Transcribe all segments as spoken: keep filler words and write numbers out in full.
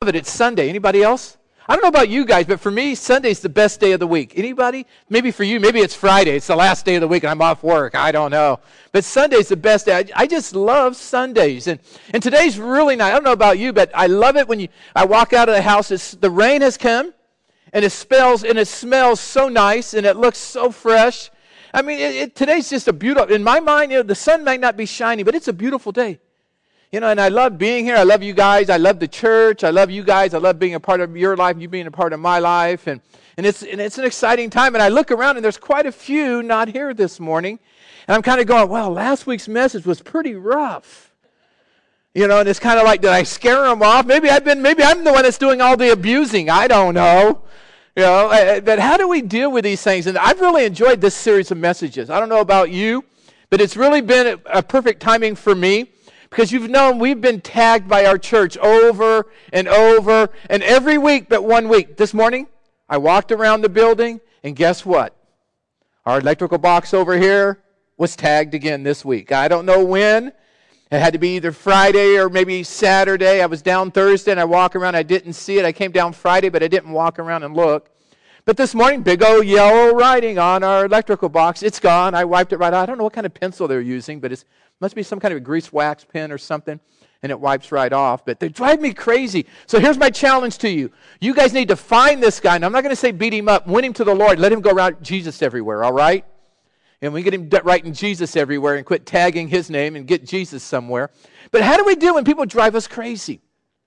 it. It's Sunday. Anybody else? I don't know about you guys, but for me, Sunday's the best day of the week. Anybody? Maybe for you, maybe it's Friday. It's the last day of the week and I'm off work. I don't know. But Sunday's the best day. I, I just love Sundays. And, and today's really nice. I don't know about you, but I love it when you I walk out of the house. It's, the rain has come and it smells and it smells so nice and it looks so fresh. I mean, it, it, today's just a beautiful, in my mind, you know, the sun might not be shining, but it's a beautiful day. You know, and I love being here. I love you guys. I love the church. I love you guys. I love being a part of your life, you being a part of my life. And, and, it's, and it's an exciting time. And I look around, and there's quite a few not here this morning. And I'm kind of going, well, last week's message was pretty rough. You know, and it's kind of like, did I scare them off? Maybe I've been, maybe I'm the one that's doing all the abusing. I don't know. You know, but how do we deal with these things? And I've really enjoyed this series of messages. I don't know about you, but it's really been a, a perfect timing for me. Because you've known we've been tagged by our church over and over and every week but one week. This morning, I walked around the building and guess what? Our electrical box over here was tagged again this week. I don't know when. It had to be either Friday or maybe Saturday. I was down Thursday and I walked around. I didn't see it. I came down Friday, but I didn't walk around and look. But this morning, big old yellow writing on our electrical box. It's gone. I wiped it right out. I don't know what kind of pencil they're using, but it must be some kind of a grease wax pen or something, and it wipes right off. But they drive me crazy. So here's my challenge to you. You guys need to find this guy. And I'm not going to say beat him up. Win him to the Lord. Let him go around Jesus everywhere, all right? And we get him writing Jesus everywhere and quit tagging his name and get Jesus somewhere. But how do we do when people drive us crazy?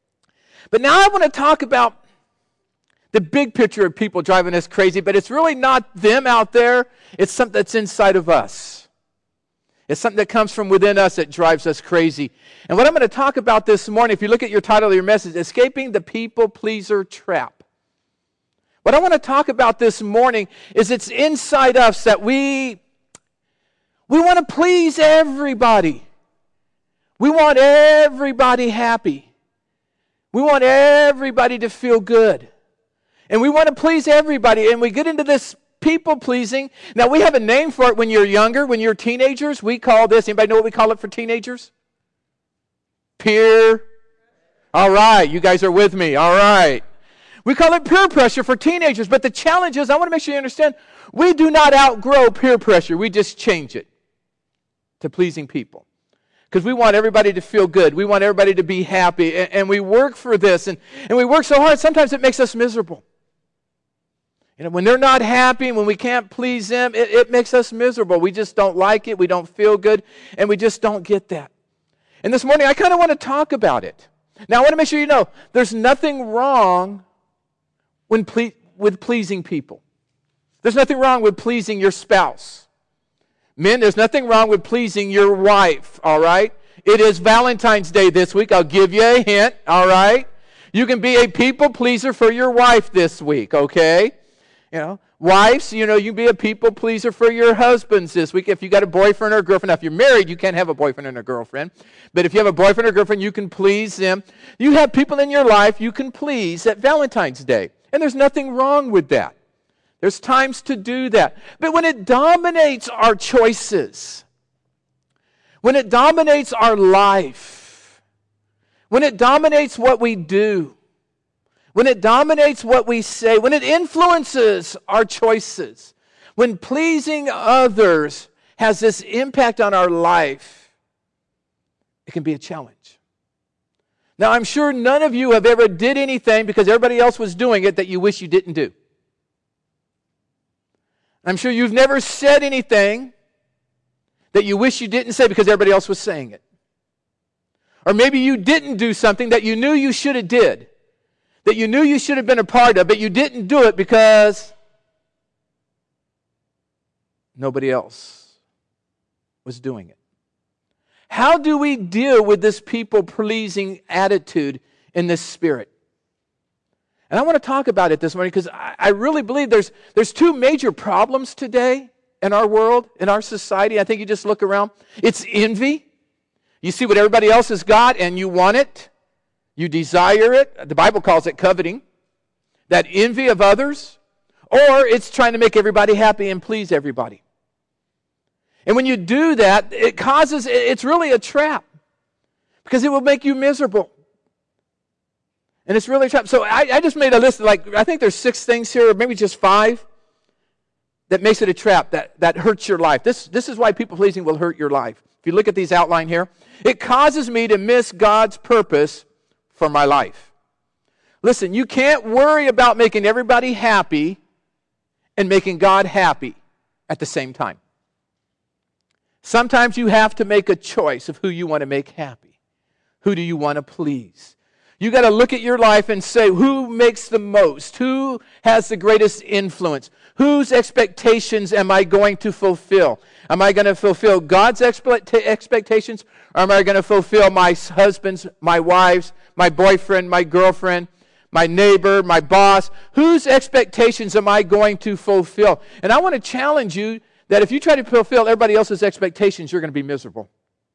But now I want to talk about the big picture of people driving us crazy, but it's really not them out there. It's something that's inside of us. It's something that comes from within us that drives us crazy. And what I'm going to talk about this morning, if you look at your title of your message, Escaping the People Pleaser Trap. What I want to talk about this morning is it's inside us that we, we want to please everybody. We want everybody happy. We want everybody to feel good. And we want to please everybody, and we get into this people-pleasing. Now, we have a name for it when you're younger, when you're teenagers. We call this, anybody know what we call it for teenagers? Peer. All right, you guys are with me. All right. We call it peer pressure for teenagers, but the challenge is, I want to make sure you understand, we do not outgrow peer pressure. We just change it to pleasing people. Because we want everybody to feel good. We want everybody to be happy, and, and we work for this, and, and we work so hard, sometimes it makes us miserable. You know, when they're not happy, when we can't please them, it, it makes us miserable. We just don't like it. We don't feel good. And we just don't get that. And this morning, I kind of want to talk about it. Now, I want to make sure you know, there's nothing wrong when ple- with pleasing people. There's nothing wrong with pleasing your spouse. Men, there's nothing wrong with pleasing your wife, all right? It is Valentine's Day this week. I'll give you a hint, all right? You can be a people pleaser for your wife this week, okay? You know, wives, you know, you can be a people pleaser for your husbands this week. If you got a boyfriend or a girlfriend, now if you're married, you can't have a boyfriend and a girlfriend. But if you have a boyfriend or girlfriend, you can please them. You have people in your life you can please at Valentine's Day. And there's nothing wrong with that. There's times to do that. But when it dominates our choices, when it dominates our life, when it dominates what we do, when it dominates what we say, when it influences our choices, when pleasing others has this impact on our life, it can be a challenge. Now, I'm sure none of you have ever did anything because everybody else was doing it that you wish you didn't do. I'm sure you've never said anything that you wish you didn't say because everybody else was saying it. Or maybe you didn't do something that you knew you should have did. That you knew you should have been a part of, but you didn't do it because nobody else was doing it. How do we deal with this people-pleasing attitude in this spirit? And I want to talk about it this morning because I, I really believe there's, there's two major problems today in our world, in our society. I think you just look around. It's envy. You see what everybody else has got and you want it. You desire it. The Bible calls it coveting. That envy of others. Or it's trying to make everybody happy and please everybody. And when you do that, it causes, it's really a trap. Because it will make you miserable. And it's really a trap. So I, I just made a list of like, I think there's six things here, or maybe just five, that makes it a trap, that, that hurts your life. This, this is why people pleasing will hurt your life. If you look at these outline here, it causes me to miss God's purpose for my life. Listen, you can't worry about making everybody happy and making God happy at the same time. Sometimes you have to make a choice of who you want to make happy. Who do you want to please? You got to look at your life and say, who makes the most? Who has the greatest influence? Whose expectations am I going to fulfill? Am I going to fulfill God's expect- expectations? Or am I going to fulfill my husband's, my wife's, my boyfriend, my girlfriend, my neighbor, my boss? Whose expectations am I going to fulfill? And I want to challenge you that if you try to fulfill everybody else's expectations, you're going to be miserable.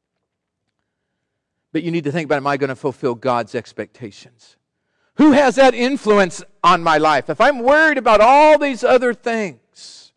But you need to think about, am I going to fulfill God's expectations? Who has that influence on my life? If I'm worried about all these other things,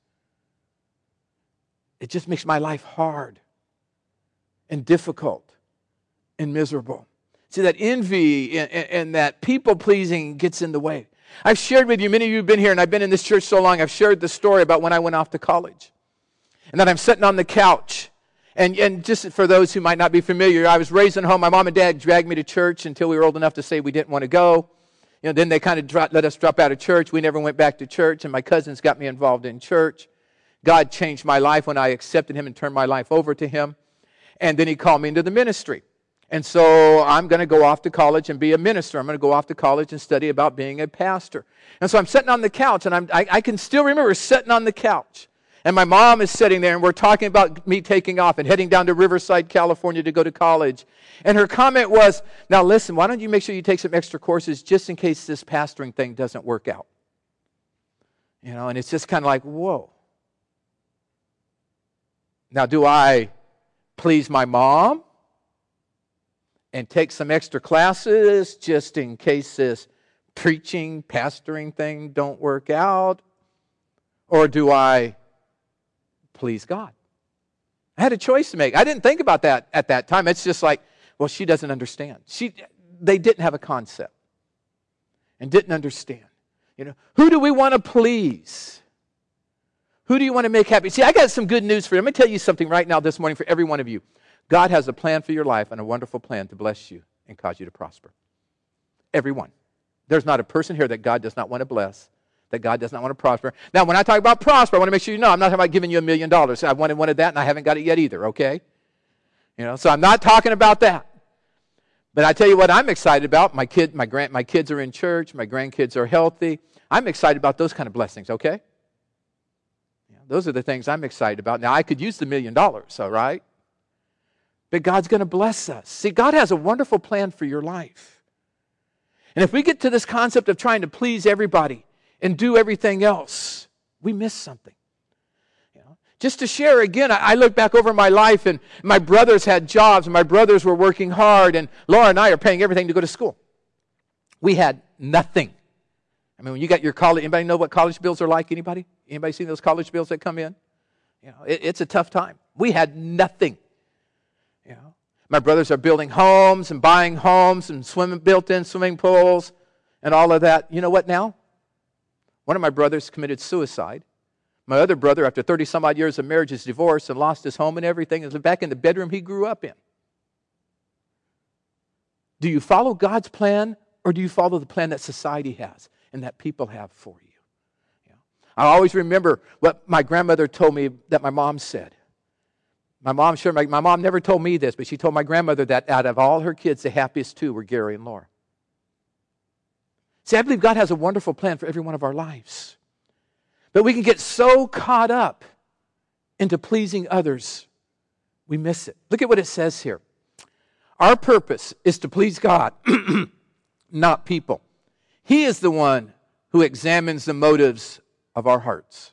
it just makes my life hard and difficult and miserable. See, that envy and, and that people-pleasing gets in the way. I've shared with you, many of you have been here, and I've been in this church so long, I've shared the story about when I went off to college. And that I'm sitting on the couch. And, and just for those who might not be familiar, I was raised at home. My mom and dad dragged me to church until we were old enough to say we didn't want to go. You know, then they kind of dropped, let us drop out of church. We never went back to church, and my cousins got me involved in church. God changed my life when I accepted Him and turned my life over to Him. And then He called me into the ministry. And so I'm going to go off to college and be a minister. I'm going to go off to college and study about being a pastor. And so I'm sitting on the couch, and I'm, I, I can still remember sitting on the couch. And my mom is sitting there, and we're talking about me taking off and heading down to Riverside, California to go to college. And her comment was, now listen, why don't you make sure you take some extra courses just in case this pastoring thing doesn't work out? You know, and it's just kind of like, whoa. Now, do I please my mom and take some extra classes just in case this preaching, pastoring thing don't work out? Or do I please God? I had a choice to make. I didn't think about that at that time. It's just like, well, she doesn't understand. She, they didn't have a concept and didn't understand. You know, who do we want to please? Who do you want to make happy? See, I got some good news for you. Let me tell you something right now this morning for every one of you. God has a plan for your life and a wonderful plan to bless you and cause you to prosper. Everyone. There's not a person here that God does not want to bless, that God does not want to prosper. Now, when I talk about prosper, I want to make sure you know I'm not talking about giving you a million dollars. I wanted one of that, and I haven't got it yet either, okay? You know, so I'm not talking about that. But I tell you what I'm excited about. My kid, my grand, my kids are in church. My grandkids are healthy. I'm excited about those kind of blessings, okay? Yeah, those are the things I'm excited about. Now, I could use the million dollars, all right? But God's going to bless us. See, God has a wonderful plan for your life. And if we get to this concept of trying to please everybody and do everything else, we miss something. You know, just to share again, I, I look back over my life, and my brothers had jobs, and my brothers were working hard, and Laura and I are paying everything to go to school. We had nothing. I mean, when you got your college, anybody know what college bills are like? Anybody? Anybody seen those college bills that come in? You know, it, it's a tough time. We had nothing. You know, my brothers are building homes and buying homes and swimming, built-in swimming pools and all of that. You know what now? One of my brothers committed suicide. My other brother, after thirty some odd years of marriage, is divorced and lost his home and everything and is back in the bedroom he grew up in. Do you follow God's plan, or do you follow the plan that society has and that people have for you? You know, I always remember what my grandmother told me that my mom said. My mom, sure, my, my mom never told me this, but she told my grandmother that out of all her kids, the happiest two were Gary and Laura. See, I believe God has a wonderful plan for every one of our lives. But we can get so caught up into pleasing others, we miss it. Look at what it says here. Our purpose is to please God, not people. He is the one who examines the motives of our hearts.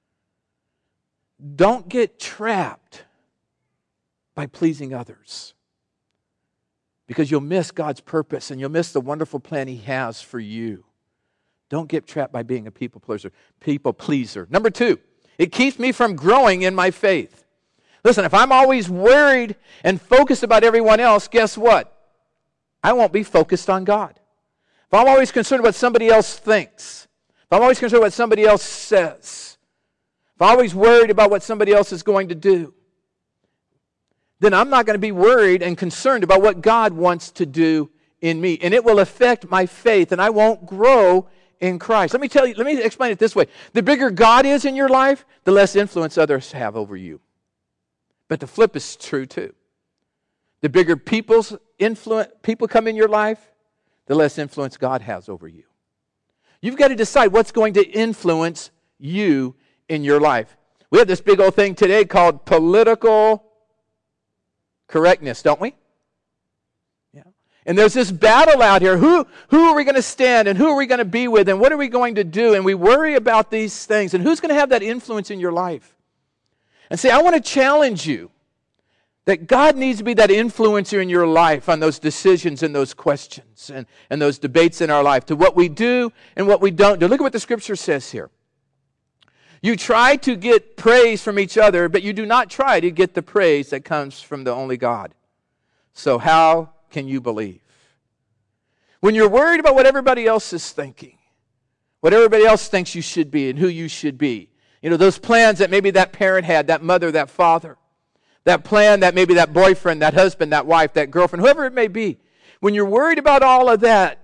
Don't get trapped by pleasing others, because you'll miss God's purpose and you'll miss the wonderful plan He has for you. Don't get trapped by being a people pleaser. People pleaser. Number two, it keeps me from growing in my faith. Listen, if I'm always worried and focused about everyone else, guess what? I won't be focused on God. if I'm always concerned what somebody else thinks, if I'm always concerned what somebody else says, if I'm always worried about what somebody else is going to do, then I'm not going to be worried and concerned about what God wants to do in me. And it will affect my faith, and I won't grow in Christ. Let me tell you, let me explain it this way. The bigger God is in your life, the less influence others have over you. But the flip is true too. The bigger people's influence, people come in your life, the less influence God has over you. You've got to decide what's going to influence you in your life. We have this big old thing today called political correctness, don't we? Yeah. And there's this battle out here. Who, who are we going to stand and who are we going to be with and what are we going to do? And we worry about these things. And who's going to have that influence in your life? And say, I want to challenge you that God needs to be that influencer in your life on those decisions and those questions and, and those debates in our life, to what we do and what we don't do. Look at what the Scripture says here. You try to get praise from each other, but you do not try to get the praise that comes from the only God. So how can you believe? When you're worried about what everybody else is thinking, what everybody else thinks you should be and who you should be, you know, those plans that maybe that parent had, that mother, that father, that plan that maybe that boyfriend, that husband, that wife, that girlfriend, whoever it may be, when you're worried about all of that,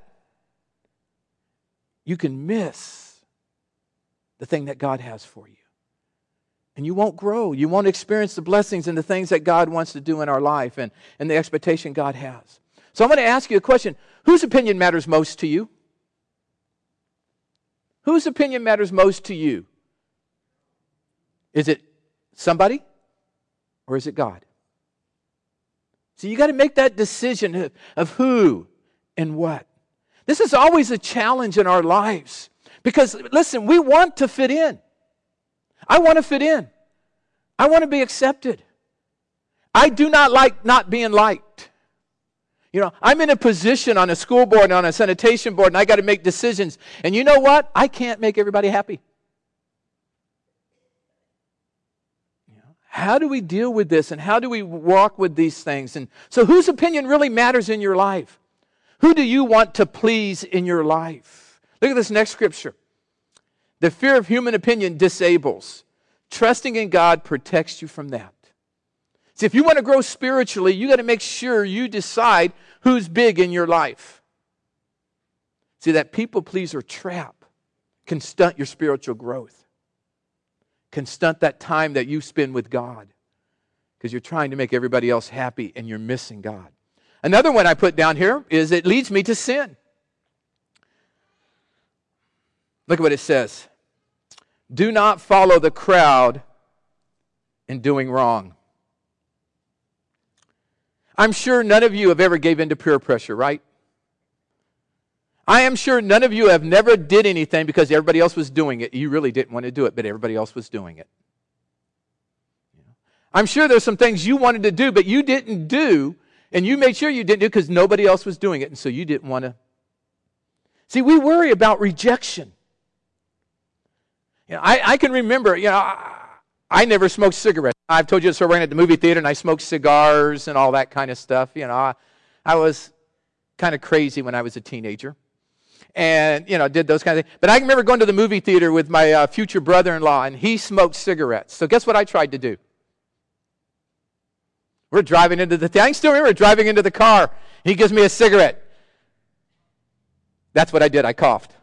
you can miss the thing that God has for you. And you won't grow. You won't experience the blessings and the things that God wants to do in our life and, and the expectation God has. So I'm going to ask you a question. Whose opinion matters most to you? Whose opinion matters most to you? Is it somebody or is it God? So you got to make that decision of, of who and what. This is always a challenge in our lives. Because, listen, we want to fit in. I want to fit in. I want to be accepted. I do not like not being liked. You know, I'm in a position on a school board and on a sanitation board, and I got to make decisions. And you know what? I can't make everybody happy. You know, how do we deal with this, and how do we walk with these things? And so whose opinion really matters in your life? Who do you want to please in your life? Look at this next scripture. The fear of human opinion disables. Trusting in God protects you from that. See, if you want to grow spiritually, you got to make sure you decide who's big in your life. See, that people pleaser trap can stunt your spiritual growth. Can stunt that time that you spend with God. Because you're trying to make everybody else happy and you're missing God. Another one I put down here is it leads me to sin. Look at what it says. Do not follow the crowd in doing wrong. I'm sure none of you have ever gave in to peer pressure, right? I am sure none of you have never did anything because everybody else was doing it. You really didn't want to do it, but everybody else was doing it. I'm sure there's some things you wanted to do, but you didn't do, and you made sure you didn't do because nobody else was doing it, and so you didn't want to. See, we worry about rejection. You know, I, I can remember, you know, I, I never smoked cigarettes. I've told you this, so I ran at the movie theater and I smoked cigars and all that kind of stuff. You know, I, I was kind of crazy when I was a teenager. And, you know, did those kind of things. But I remember going to the movie theater with my uh, future brother-in-law, and he smoked cigarettes. So guess what I tried to do? We're driving into the, I can still remember driving into the car. He gives me a cigarette. That's what I did. I coughed.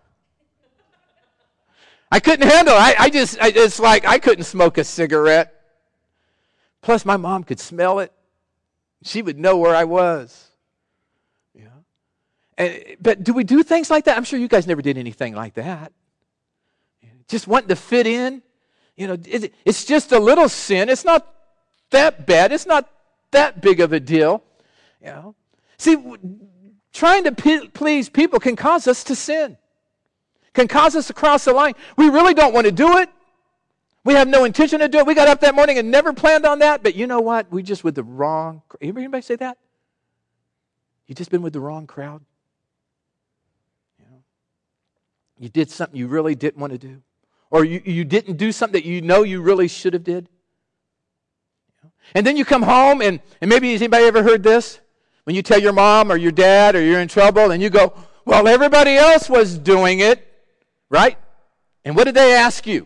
I couldn't handle it. I, I just, I, it's like I couldn't smoke a cigarette. Plus, my mom could smell it. She would know where I was. Yeah. And, but do we do things like that? I'm sure you guys never did anything like that. Just wanting to fit in. You know, it, it's just a little sin. It's not that bad. It's not that big of a deal. You know. See, trying to p- please people can cause us to sin. Can cause us to cross the line. We really don't want to do it. We have no intention to do it. We got up that morning and never planned on that. But you know what? We just with the wrong. Anybody say that? You just been with the wrong crowd. You know, you did something you really didn't want to do, or you, you didn't do something that you know you really should have did. You know? And then you come home and and maybe has anybody ever heard this? When you tell your mom or your dad or you're in trouble and you go, Well, everybody else was doing it, right? And what did they ask you?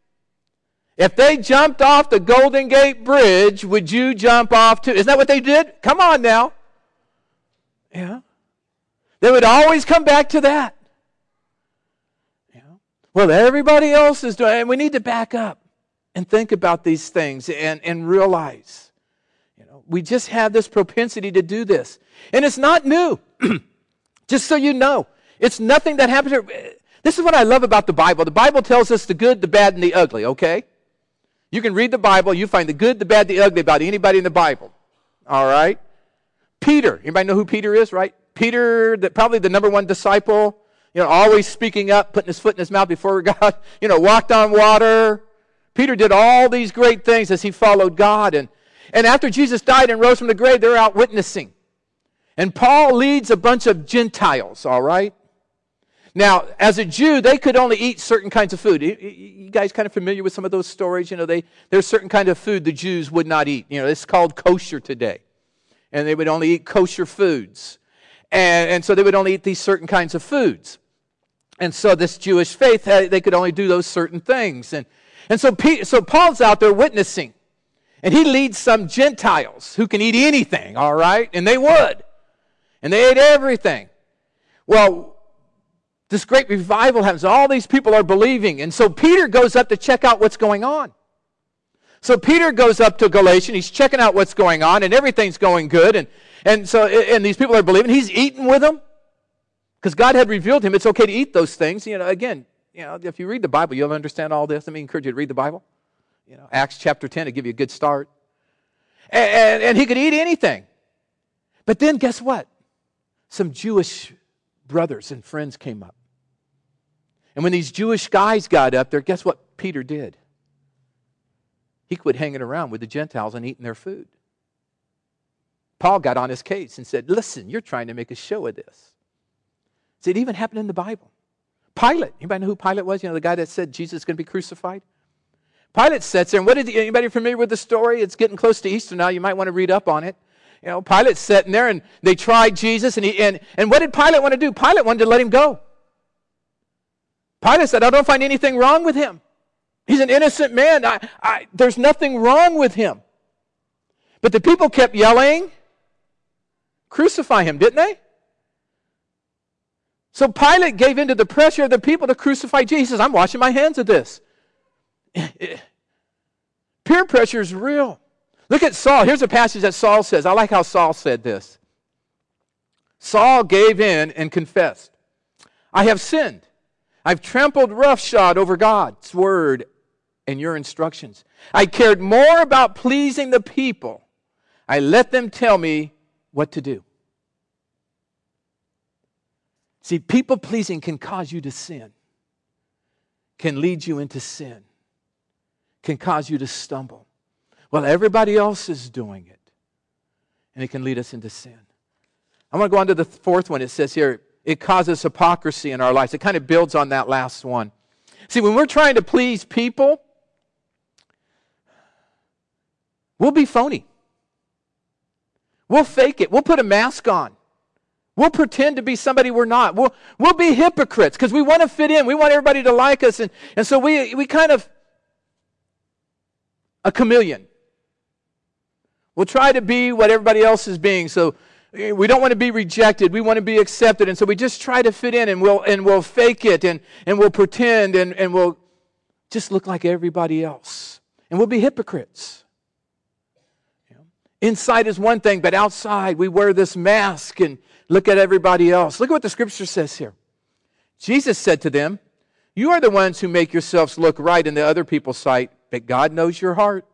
If they jumped off the Golden Gate Bridge, would you jump off too? Isn't that what they did? Come on now. Yeah. They would always come back to that. Yeah. Well, everybody else is doing it, and we need to back up and think about these things and, and realize, you know, we just have this propensity to do this. And it's not new. Just so you know, it's nothing that happens. This is what I love about the Bible. The Bible tells us the good, the bad, and the ugly, okay? You can read the Bible, you find the good, the bad, the ugly about anybody in the Bible. All right? Peter. Anybody know who Peter is, right? Peter, the, probably the number one disciple, you know, always speaking up, putting his foot in his mouth before God, you know, walked on water. Peter did all these great things as he followed God. And, and after Jesus died and rose from the grave, they're out witnessing. And Paul leads a bunch of Gentiles, all right? Now, as a Jew, they could only eat certain kinds of food. You guys kind of familiar with some of those stories? You know, they there's certain kind of food the Jews would not eat. You know, it's called kosher today. And they would only eat kosher foods. And, and so they would only eat these certain kinds of foods. And so this Jewish faith, they could only do those certain things. And, and so, Peter, so Paul's out there witnessing. And he leads some Gentiles who can eat anything, all right? And they would. And they ate everything. Well, this great revival happens. All these people are believing. And so Peter goes up to check out what's going on. So Peter goes up to Galatia. He's checking out what's going on. And everything's going good. And, and, so, and these people are believing. He's eating with them. Because God had revealed to him it's okay to eat those things. You know, again, you know, if you read the Bible, you'll understand all this. Let me encourage you to read the Bible. You know, Acts chapter ten to give you a good start. And, and, and he could eat anything. But then guess what? Some Jewish brothers and friends came up. And when these Jewish guys got up there, guess what Peter did? He quit hanging around with the Gentiles and eating their food. Paul got on his case and said, listen, you're trying to make a show of this. See, it even happened in the Bible. Pilate, anybody know who Pilate was? You know, the guy that said Jesus is going to be crucified? Pilate sits there, and what did he, anybody familiar with the story? It's getting close to Easter now. You might want to read up on it. You know, Pilate's sitting there, and they tried Jesus, and he and, and what did Pilate want to do? Pilate wanted to let him go. Pilate said, I don't find anything wrong with him. He's an innocent man. I, I, there's nothing wrong with him. But the people kept yelling, crucify him, didn't they? So Pilate gave in to the pressure of the people to crucify Jesus. I'm washing my hands of this. Peer pressure is real. Look at Saul. Here's a passage that Saul says. I like how Saul said this. Saul gave in and confessed, I have sinned. I've trampled roughshod over God's word and your instructions. I cared more about pleasing the people. I let them tell me what to do. See, people pleasing can cause you to sin, can lead you into sin, can cause you to stumble. Well, everybody else is doing it, and it can lead us into sin. I want to go on to the fourth one. It says here, it causes hypocrisy in our lives. It kind of builds on that last one. See, when we're trying to please people, we'll be phony. We'll fake it. We'll put a mask on. We'll pretend to be somebody we're not. We'll, we'll be hypocrites because we want to fit in. We want everybody to like us. And, and so we, we kind of, a chameleon. We'll try to be what everybody else is being. So we don't want to be rejected. We want to be accepted. And so we just try to fit in, and we'll and we'll fake it, and, and we'll pretend, and, and we'll just look like everybody else. And we'll be hypocrites. You know? Inside is one thing, but outside we wear this mask and look at everybody else. Look at what the scripture says here. Jesus said to them, you are the ones who make yourselves look right in the other people's sight, but God knows your heart.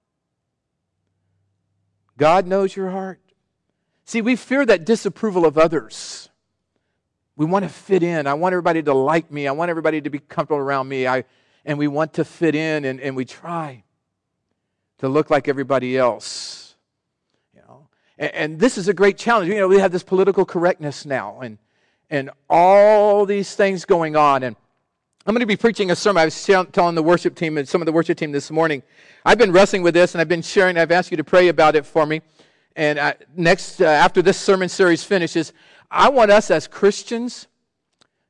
God knows your heart. See, we fear that disapproval of others. We want to fit in. I want everybody to like me. I want everybody to be comfortable around me. I, and we want to fit in, and, and we try to look like everybody else. You know, and, and this is a great challenge. You know, we have this political correctness now, and and all these things going on. And I'm going to be preaching a sermon. I was telling the worship team and some of the worship team this morning. I've been wrestling with this, and I've been sharing. I've asked you to pray about it for me. And I, next, uh, after this sermon series finishes, I want us as Christians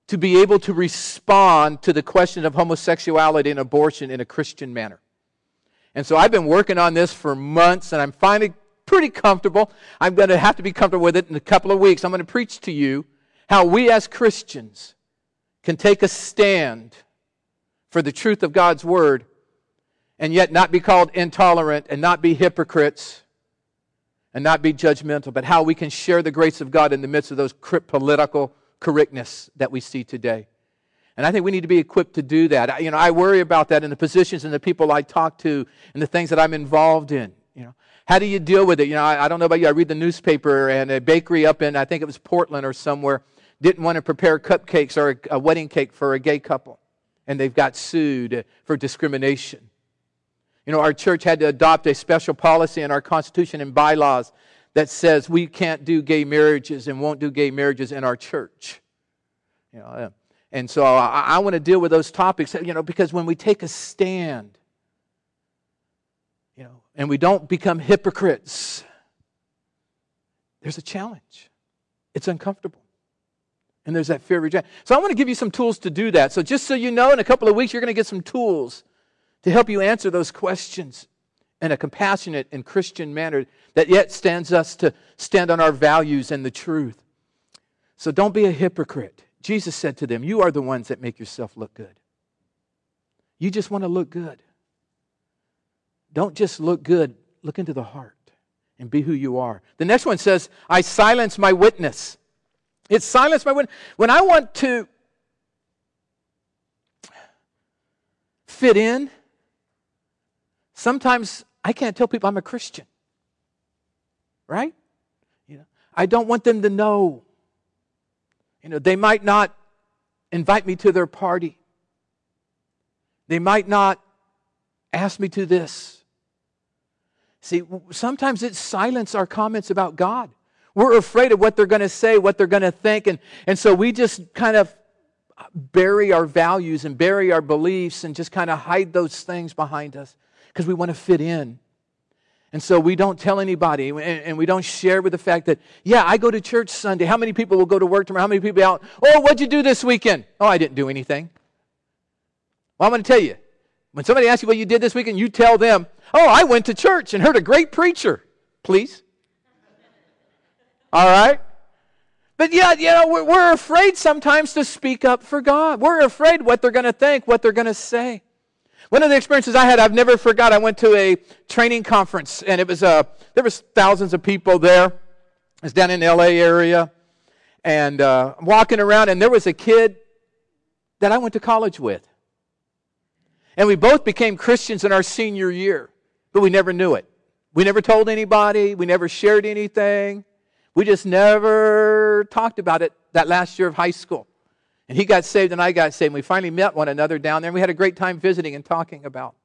to be able to respond to the question of homosexuality and abortion in a Christian manner. And so I've been working on this for months, and I'm finally pretty comfortable. I'm going to have to be comfortable with it in a couple of weeks. I'm going to preach to you how we as Christians can take a stand for the truth of God's Word and yet not be called intolerant and not be hypocrites and not be judgmental, but how we can share the grace of God in the midst of those political correctness that we see today. And I think we need to be equipped to do that. You know, I worry about that in the positions and the people I talk to and the things that I'm involved in. You know, how do you deal with it? You know, I, I don't know about you. I read the newspaper, and a bakery up in, I think it was Portland or somewhere, didn't want to prepare cupcakes or a, a wedding cake for a gay couple, and they've got sued for discrimination. You know, our church had to adopt a special policy in our Constitution and bylaws that says we can't do gay marriages and won't do gay marriages in our church. You know, and so I, I want to deal with those topics, you know, because when we take a stand, you know, and we don't become hypocrites, there's a challenge. It's uncomfortable. And there's that fear of rejection. So I want to give you some tools to do that. So just so you know, in a couple of weeks, you're going to get some tools to help you answer those questions in a compassionate and Christian manner that yet stands us to stand on our values and the truth. So don't be a hypocrite. Jesus said to them, you are the ones that make yourself look good. You just want to look good. Don't just look good. Look into the heart and be who you are. The next one says, I silence my witness. It's silence my witness. When I want to fit in, sometimes I can't tell people I'm a Christian. Right? You know, I don't want them to know. You know, they might not invite me to their party. They might not ask me to this. See, sometimes it's silence our comments about God. We're afraid of what they're going to say, what they're going to think, and, and so we just kind of bury our values and bury our beliefs and just kind of hide those things behind us because we want to fit in. And so we don't tell anybody, and we don't share with the fact that, yeah, I go to church Sunday. How many people will go to work tomorrow? How many people out? Oh, what'd you do this weekend? Oh, I didn't do anything. Well, I'm going to tell you, when somebody asks you what you did this weekend, you tell them, oh, I went to church and heard a great preacher. Please. All right? But yeah, you know, we're, we're afraid sometimes to speak up for God. We're afraid what they're going to think, what they're going to say. One of the experiences I had, I've never forgot, I went to a training conference, and it was uh, there was thousands of people there. It was down in the L A area, and uh, I'm walking around, and there was a kid that I went to college with. And we both became Christians in our senior year, but we never knew it. We never told anybody. We never shared anything. We just never talked about it that last year of high school. And he got saved and I got saved. And we finally met one another down there. And we had a great time visiting and talking about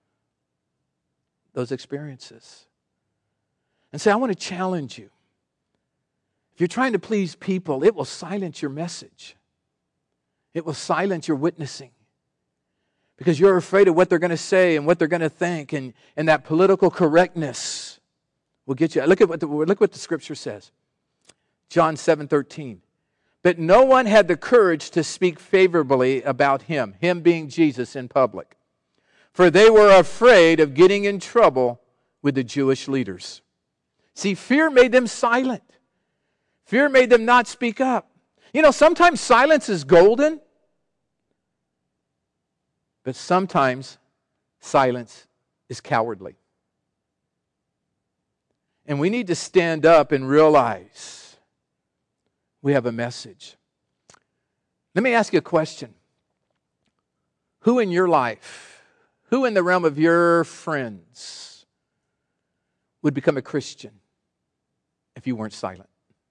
those experiences. And say, I want to challenge you. If you're trying to please people, it will silence your message. It will silence your witnessing. Because you're afraid of what they're going to say and what they're going to think. And, and that political correctness will get you. Look at what the, look what the Scripture says. John seven thirteen. But no one had the courage to speak favorably about him, him being Jesus, in public. For they were afraid of getting in trouble with the Jewish leaders. See, fear made them silent. Fear made them not speak up. You know, sometimes silence is golden, but sometimes silence is cowardly. And we need to stand up and realize we have a message. Let me ask you a question. Who in your life, who in the realm of your friends would become a Christian if you weren't silent?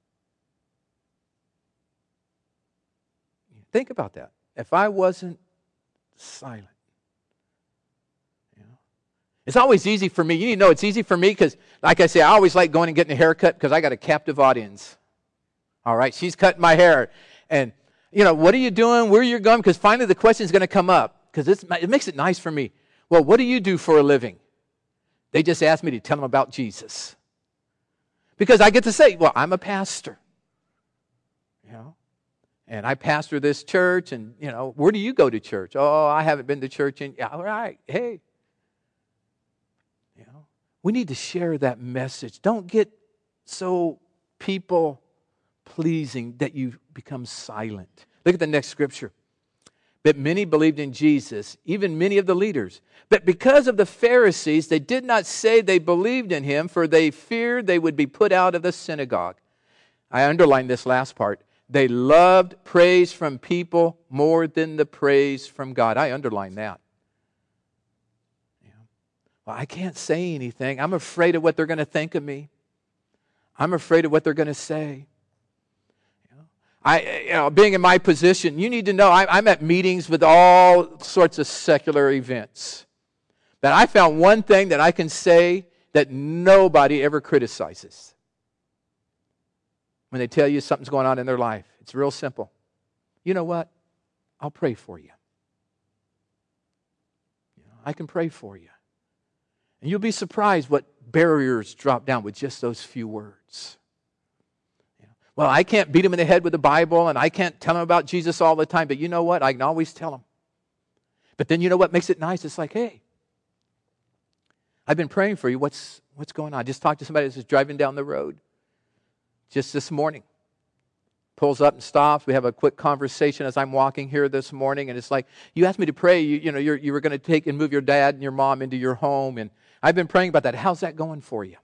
Think about that. If I wasn't silent. You know? It's always easy for me. You need to know it's easy for me because, like I say, I always like going and getting a haircut because I got a captive audience. All right, she's cutting my hair. And, you know, what are you doing? Where are you going? Because finally the question is going to come up because it makes it nice for me. Well, what do you do for a living? They just asked me to tell them about Jesus. Because I get to say, well, I'm a pastor. You know, And I pastor this church, and, you know, where do you go to church? Oh, I haven't been to church in, yeah, all right, hey. You know, we need to share that message. Don't get so people-pleasing that you become silent. Look at the next scripture. But many believed in Jesus, even many of the leaders. But because of the Pharisees, they did not say they believed in him, for they feared they would be put out of the synagogue. I underline this last part. They loved praise from people more than the praise from God. I underline that. Yeah. Well, I can't say anything. I'm afraid of what they're going to think of me. I'm afraid of what they're going to say. I, you know, being in my position, you need to know I, I'm at meetings with all sorts of secular events. But I found one thing that I can say that nobody ever criticizes. When they tell you something's going on in their life, it's real simple. You know what? I'll pray for you. You know, I can pray for you. And you'll be surprised what barriers drop down with just those few words. Well, I can't beat them in the head with the Bible, and I can't tell them about Jesus all the time, but you know what? I can always tell them. But then you know what makes it nice? It's like, hey, I've been praying for you. What's, what's going on? I just talked to somebody that's just driving down the road just this morning. Pulls up and stops. We have a quick conversation as I'm walking here this morning, and it's like, you asked me to pray. You, you know, you're, you were going to take and move your dad and your mom into your home, and I've been praying about that. How's that going for you?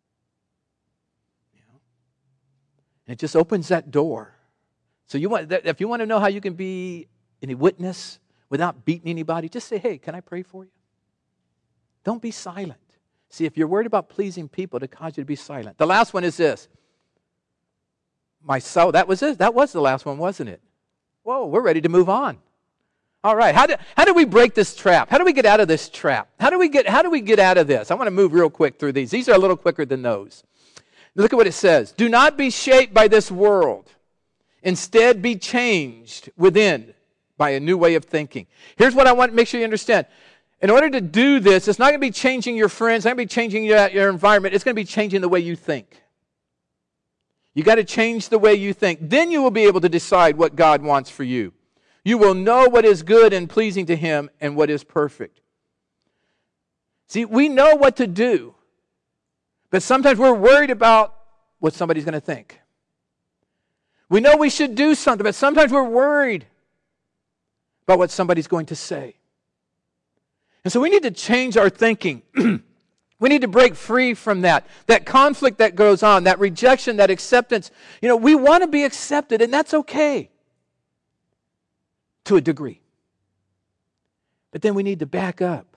And it just opens that door. So you want, if you want to know how you can be any witness without beating anybody, just say, hey, can I pray for you? Don't be silent. See, if you're worried about pleasing people, to cause you to be silent. The last one is this. My soul, that was it. That was the last one, wasn't it? Whoa, we're ready to move on. All right, how do, how do we break this trap? How do we get out of this trap? How do we get, how do we get out of this? I want to move real quick through these. These are a little quicker than those. Look at what it says. Do not be shaped by this world. Instead, be changed within by a new way of thinking. Here's what I want to make sure you understand. In order to do this, it's not going to be changing your friends. It's not going to be changing your, your environment. It's going to be changing the way you think. You got to change the way you think. Then you will be able to decide what God wants for you. You will know what is good and pleasing to Him and what is perfect. See, we know what to do. But sometimes we're worried about what somebody's going to think. We know we should do something, but sometimes we're worried about what somebody's going to say. And so we need to change our thinking. We need to break free from that. That conflict that goes on, that rejection, that acceptance. You know, we want to be accepted, and that's okay to a degree. But then we need to back up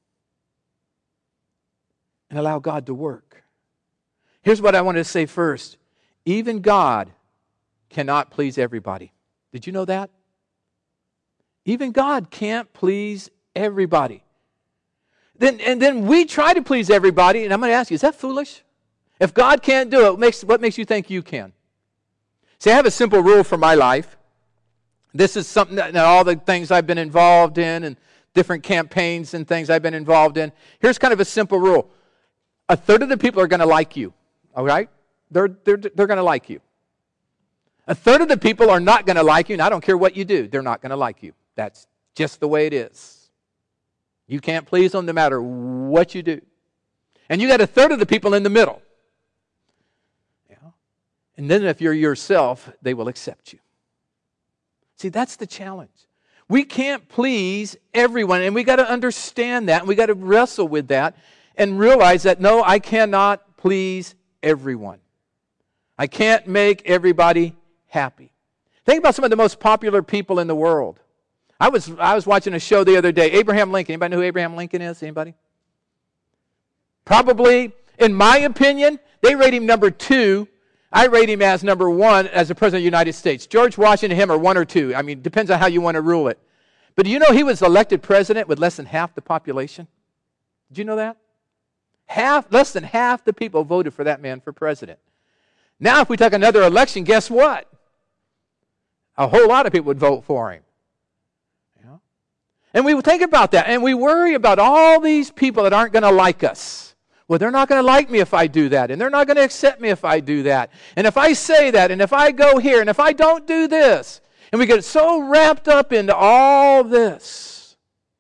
and allow God to work. Here's what I want to say first. Even God cannot please everybody. Did you know that? Even God can't please everybody. Then, and then we try to please everybody, and I'm going to ask you, is that foolish? If God can't do it, what makes, what makes you think you can? See, I have a simple rule for my life. This is something that, that all the things I've been involved in and different campaigns and things I've been involved in. Here's kind of a simple rule. A third of the people are going to like you. All right? They're, they're, they're going to like you. A third of the people are not going to like you, and I don't care what you do. They're not going to like you. That's just the way it is. You can't please them no matter what you do. And you got a third of the people in the middle. Yeah. And then if you're yourself, they will accept you. See, that's the challenge. We can't please everyone, and we got to understand that, and we got to wrestle with that and realize that, no, I cannot please everyone. I can't make everybody happy. Think about some of the most popular people in the world. I was I was watching a show the other day. Abraham Lincoln. Anybody know who Abraham Lincoln is? Anybody? Probably, in my opinion, they rate him number two. I rate him as number one as the President of the United States. George Washington and him are one or two. I mean, depends on how you want to rule it. But do you know he was elected president with less than half the population? Did you know that? Half, less than half the people voted for that man for president. Now, if we took another election, guess what? A whole lot of people would vote for him. You know? And we think about that, and we worry about all these people that aren't going to like us. Well, they're not going to like me if I do that, and they're not going to accept me if I do that. And if I say that, and if I go here, and if I don't do this. And we get so wrapped up into all this.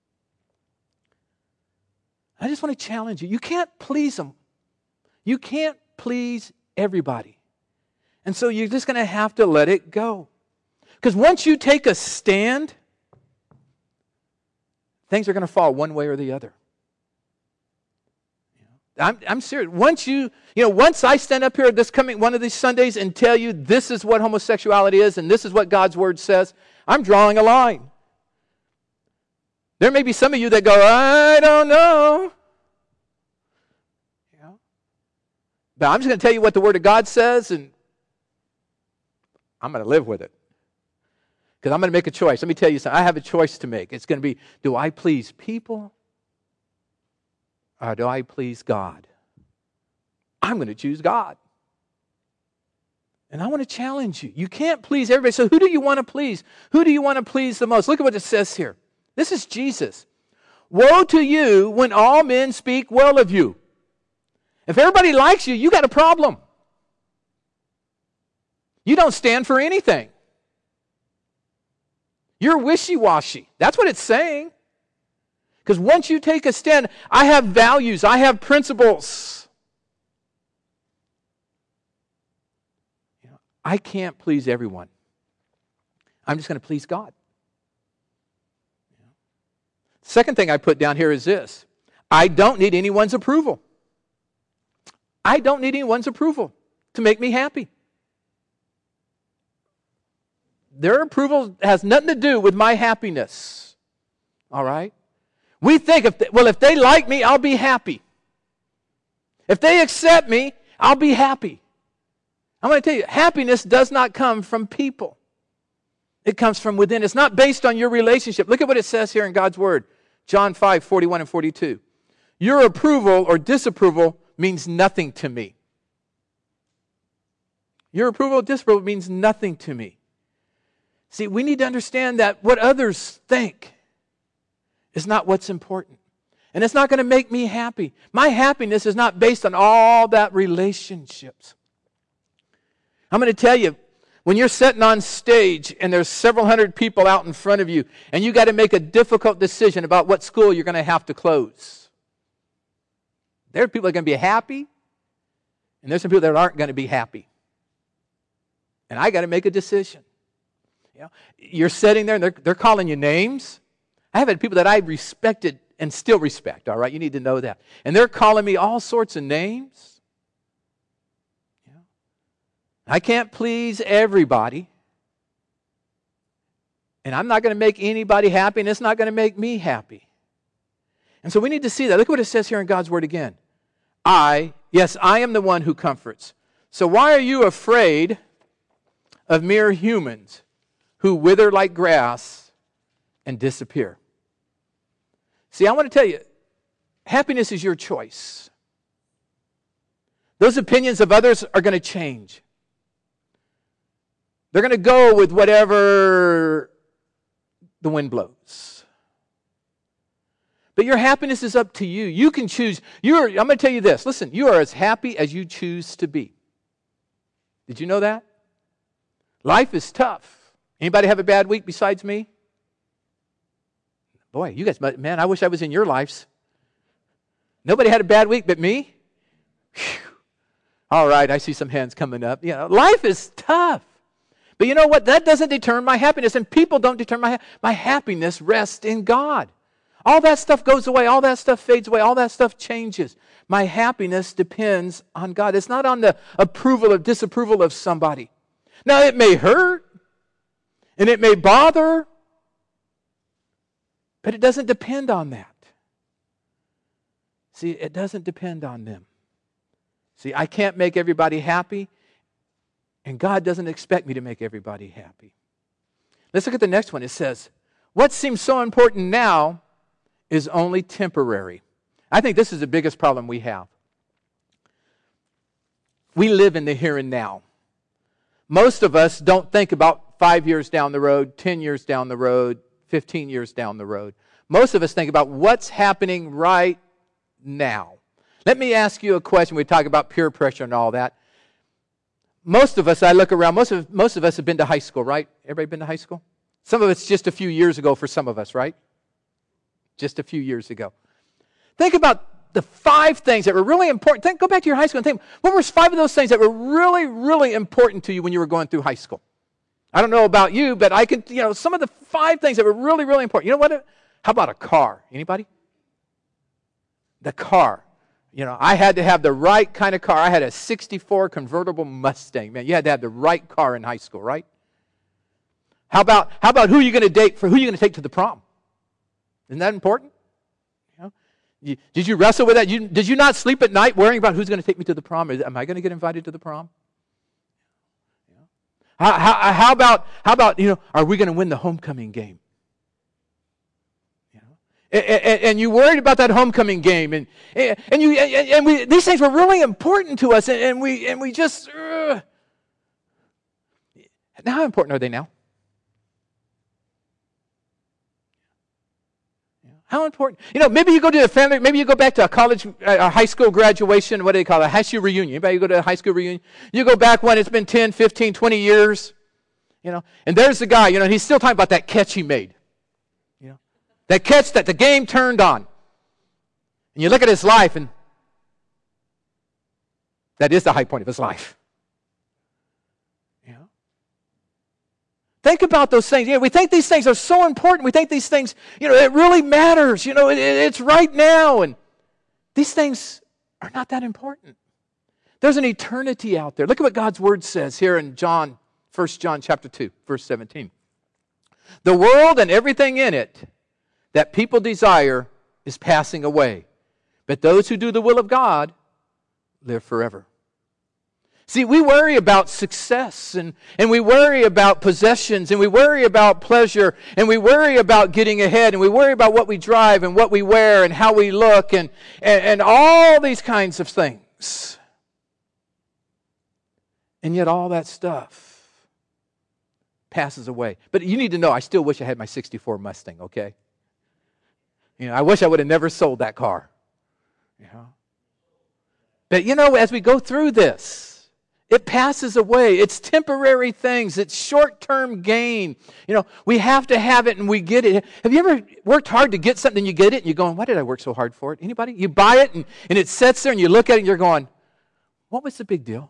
I just want to challenge you. You can't please them. You can't please everybody. And so you're just going to have to let it go. Because once you take a stand, things are going to fall one way or the other. I'm, I'm serious. Once you, you know, once I stand up here this coming one of these Sundays and tell you this is what homosexuality is and this is what God's Word says, I'm drawing a line. There may be some of you that go, I don't know. You know? But I'm just going to tell you what the Word of God says, and I'm going to live with it. Because I'm going to make a choice. Let me tell you something. I have a choice to make. It's going to be, do I please people? Or do I please God? I'm going to choose God. And I want to challenge you. You can't please everybody. So who do you want to please? Who do you want to please the most? Look at what it says here. This is Jesus. Woe to you when all men speak well of you. If everybody likes you, you got a problem. You don't stand for anything. You're wishy-washy. That's what it's saying. Because once you take a stand, I have values, I have principles. You know, I can't please everyone. I'm just going to please God. You know. Second thing I put down here is this. I don't need anyone's approval. I don't need anyone's approval to make me happy. Their approval has nothing to do with my happiness. All right? We think, if they, well, if they like me, I'll be happy. If they accept me, I'll be happy. I'm going to tell you, happiness does not come from people. It comes from within. It's not based on your relationship. Look at what it says here in God's Word. John five, forty-one and forty-two. Your approval or disapproval means nothing to me. Your approval or disapproval means nothing to me. See, we need to understand that what others think is not what's important. And it's not going to make me happy. My happiness is not based on all that relationships. I'm going to tell you, when you're sitting on stage and there's several hundred people out in front of you and you got to make a difficult decision about what school you're going to have to close. There are people that are going to be happy and there's some people that aren't going to be happy. And I got to make a decision. You know, you're sitting there and they're, they're calling you names. I have had people that I respected and still respect, all right? You need to know that. And they're calling me all sorts of names. You know, I can't please everybody. And I'm not going to make anybody happy, and it's not going to make me happy. And so we need to see that. Look what it says here in God's Word again. I, yes, I am the one who comforts. So why are you afraid of mere humans who wither like grass and disappear? See, I want to tell you, happiness is your choice. Those opinions of others are going to change. They're going to go with whatever the wind blows. But your happiness is up to you. You can choose. You are, I'm going to tell you this. Listen, you are as happy as you choose to be. Did you know that? Life is tough. Anybody have a bad week besides me? Boy, you guys, man, I wish I was in your lives. Nobody had a bad week but me? Whew. All right, I see some hands coming up. You know, life is tough. But you know what? That doesn't determine my happiness, and people don't determine my happiness. My happiness rests in God. All that stuff goes away. All that stuff fades away. All that stuff changes. My happiness depends on God. It's not on the approval or disapproval of somebody. Now, it may hurt, and it may bother, but it doesn't depend on that. See, it doesn't depend on them. See, I can't make everybody happy, and God doesn't expect me to make everybody happy. Let's look at the next one. It says, what seems so important now is only temporary. I think this is the biggest problem we have. We live in the here and now. Most of us don't think about five years down the road, ten years down the road, fifteen years down the road. Most of us think about what's happening right now. Let me ask you a question. We talk about peer pressure and all that. most of us, I look around, most of, most of us have been to high school, right? Everybody been to high school? Some of it's just a few years ago for some of us, right? Just a few years ago. Think about the five things that were really important. Think, go back to your high school and think, what were five of those things that were really, really important to you when you were going through high school? I don't know about you, but I can, you know, some of the five things that were really, really important. You know what? How about a car? Anybody? The car. You know, I had to have the right kind of car. I had a sixty-four convertible Mustang. Man, you had to have the right car in high school, right? How about how about who are you going to date for who are you going to take to the prom? Isn't that important? You know, you, did you wrestle with that? You, did you not sleep at night worrying about who's going to take me to the prom? Am I going to get invited to the prom? You know, how, how, how about how about you know? Are we going to win the homecoming game? And, and, and you worried about that homecoming game, and and you and, and we these things were really important to us, and, and we and we just uh, now how important are they now? How important? You know, maybe you go to a family, maybe you go back to a college, a high school graduation. What do they call it? A high school reunion. Anybody go to a high school reunion? You go back when it's been ten, fifteen, twenty years, you know, and there's the guy. You know, he's still talking about that catch he made. That catch that the game turned on. And you look at his life, and that is the high point of his life. You know? Think about those things. You know, we think these things are so important. We think these things, you know, it really matters. You know, it, it's right now. And these things are not that important. There's an eternity out there. Look at what God's Word says here in John, First John chapter two, verse seventeen. The world and everything in it that people desire is passing away. But those who do the will of God live forever. See, we worry about success, and, and we worry about possessions, and we worry about pleasure, and we worry about getting ahead, and we worry about what we drive, and what we wear, and how we look, and, and, and all these kinds of things. And yet all that stuff passes away. But you need to know, I still wish I had my sixty-four Mustang, okay? You know, I wish I would have never sold that car. You know? But you know, as we go through this, it passes away. It's temporary things. It's short-term gain. You know, we have to have it and we get it. Have you ever worked hard to get something and you get it and you're going, why did I work so hard for it? Anybody? You buy it and, and it sits there and you look at it and you're going, what was the big deal?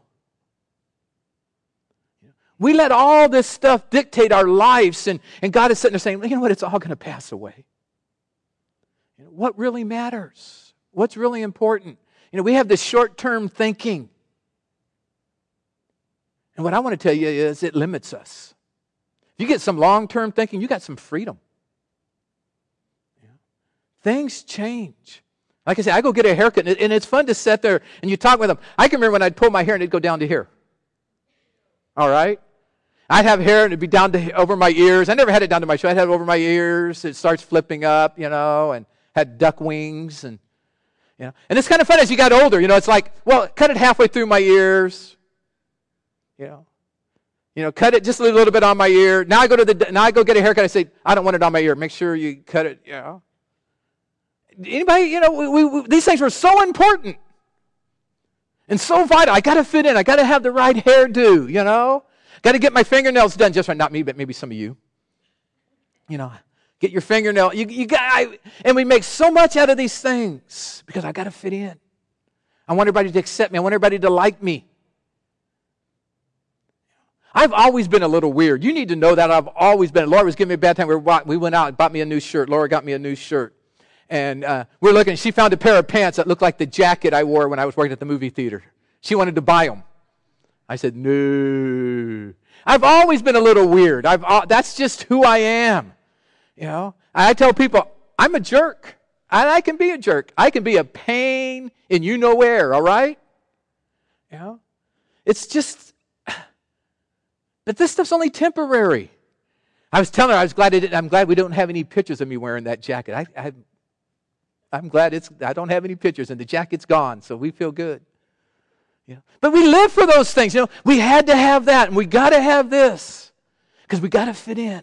We let all this stuff dictate our lives, and, and God is sitting there saying, you know what, it's all going to pass away. You know, what really matters? What's really important? You know, we have this short-term thinking. And what I want to tell you is it limits us. If you get some long-term thinking, you got some freedom. You know, things change. Like I said, I go get a haircut, and it's fun to sit there and you talk with them. I can remember when I'd pull my hair and it'd go down to here. All right? I'd have hair and it'd be down to over my ears. I never had it down to my shoulder. I'd have it over my ears. It starts flipping up, you know, and had duck wings, and you know, and it's kind of fun as you got older. You know, it's like, well, cut it halfway through my ears. You know, you know, cut it just a little bit on my ear. Now I go to the now I go get a haircut. I say, I don't want it on my ear. Make sure you cut it. You know, anybody? You know, we, we, these things were so important and so vital. I got to fit in. I got to have the right hairdo. You know, got to get my fingernails done. Just right, not me, but maybe some of you. You know. Get your fingernail. You, you got, I, and we make so much out of these things because I got to fit in. I want everybody to accept me. I want everybody to like me. I've always been a little weird. You need to know that I've always been. Laura was giving me a bad time. We, were, we went out and bought me a new shirt. Laura got me a new shirt. And uh, we're looking. She found a pair of pants that looked like the jacket I wore when I was working at the movie theater. She wanted to buy them. I said, no. I've always been a little weird. I've uh, that's just who I am. You know, I tell people, I'm a jerk. I, I can be a jerk. I can be a pain in you know where, all right? You know, it's just, but this stuff's only temporary. I was telling her, I was glad I didn't, I'm glad we don't have any pictures of me wearing that jacket. I, I, I'm glad it's, I don't have any pictures, and the jacket's gone, so we feel good. You know, but we live for those things. You know, we had to have that, and we got to have this because we got to fit in.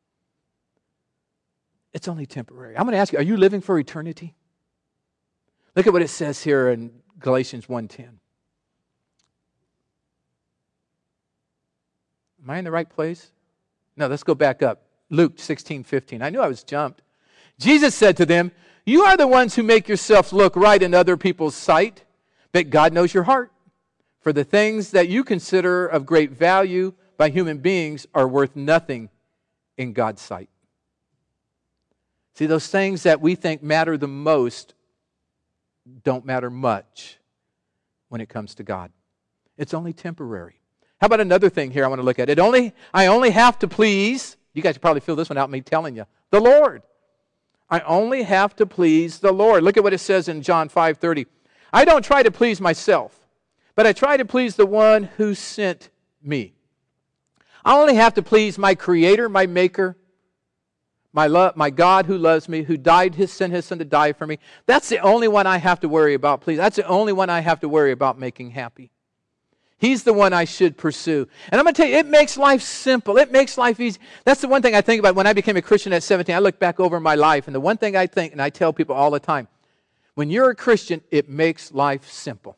It's only temporary. I'm going to ask you, are you living for eternity? Look at what it says here in Galatians one ten. Am I in the right place? No, let's go back up. Luke sixteen fifteen. I knew I was jumped. Jesus said to them, you are the ones who make yourselves look right in other people's sight, but God knows your heart. For the things that you consider of great value by human beings are worth nothing in God's sight. See, those things that we think matter the most don't matter much when it comes to God. It's only temporary. How about another thing here I want to look at? It only I only have to please, you guys probably feel this one out me telling you, the Lord. I only have to please the Lord. Look at what it says in John five thirty. I don't try to please myself, but I try to please the one who sent me. I only have to please my Creator, my Maker, my love, my God who loves me, who died, his sent his Son to die for me. That's the only one I have to worry about, please. That's the only one I have to worry about making happy. He's the one I should pursue. And I'm going to tell you, it makes life simple. It makes life easy. That's the one thing I think about when I became a Christian at seventeen. I look back over my life, and the one thing I think, and I tell people all the time, when you're a Christian, it makes life simple.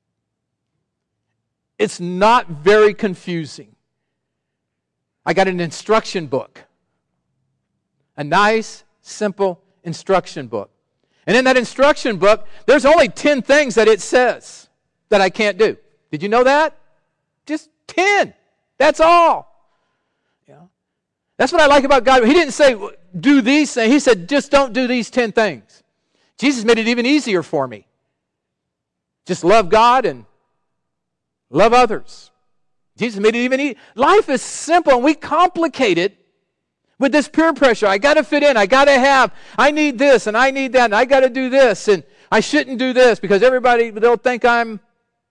It's not very confusing. I got an instruction book. A nice, simple instruction book. And in that instruction book, there's only ten things that it says that I can't do. Did you know that? Just ten. That's all. Yeah. That's what I like about God. He didn't say, do these things. He said, just don't do these ten things. Jesus made it even easier for me. Just love God and love others. Jesus made it even easier. Life is simple, and we complicate it with this peer pressure. I got to fit in. I got to have. I need this, and I need that, and I got to do this, and I shouldn't do this because everybody, they'll think I'm...